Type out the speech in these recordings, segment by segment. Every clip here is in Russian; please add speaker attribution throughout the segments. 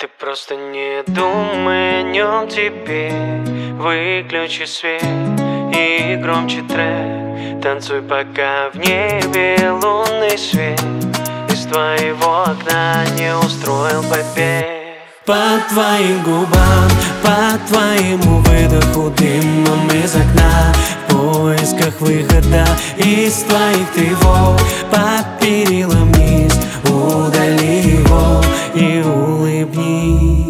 Speaker 1: Ты просто не думай о нем теперь. Выключи свет и громче трек. Танцуй, пока в небе лунный свет из твоего окна не устроил побег.
Speaker 2: По твоим губам, по твоему выдоху дымом из окна, в поисках выхода из твоих тревог. По перилам вниз, удали его и улыбнись.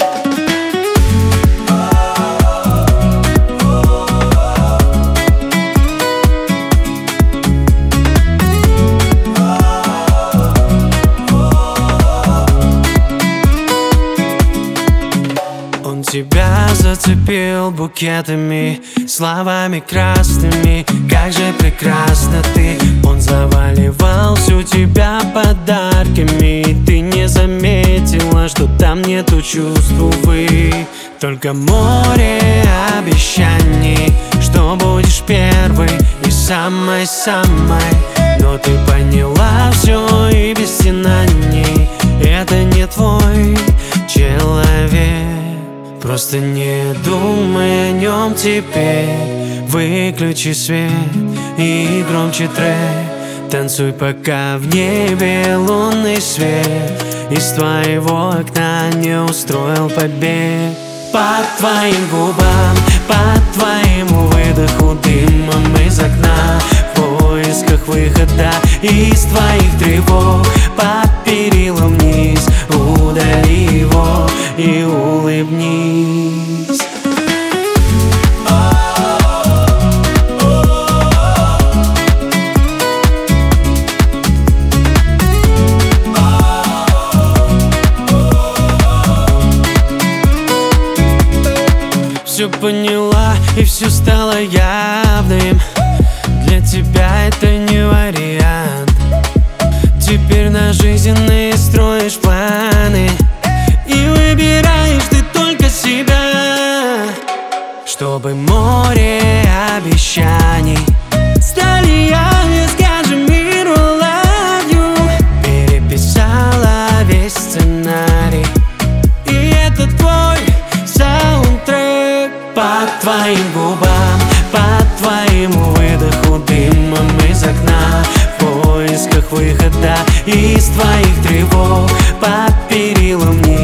Speaker 2: Он тебя зацепил букетами, словами красными. Как же прекрасна ты. Он заваливал всю тебя подарками, и ты не заметила, что там нету чувств, увы. Только море обещаний, что будешь первой и самой-самой. Но ты поняла все и без стенаний, это не твой человек. Просто не думай о нем теперь. Выключи свет и громче трек. Танцуй, пока в небе лунный свет из твоего окна не устроил побег. По твоим губам, по твоему выдоху дымом из окна, в поисках выхода из твоих тревог. По перилам вниз, удали его и улыбнись. Все поняла и все стало явным. Для тебя это не вариант. Теперь на жизненные строишь планы и выбираешь ты только себя. Чтобы море обещаний стали явью, скажем миру love you. Переписала весь сценарий, и это твой саундтрек. По твоим губам, по твоему выдоху дымом из окна, в поисках выхода из твоих тревог. По перилам вниз,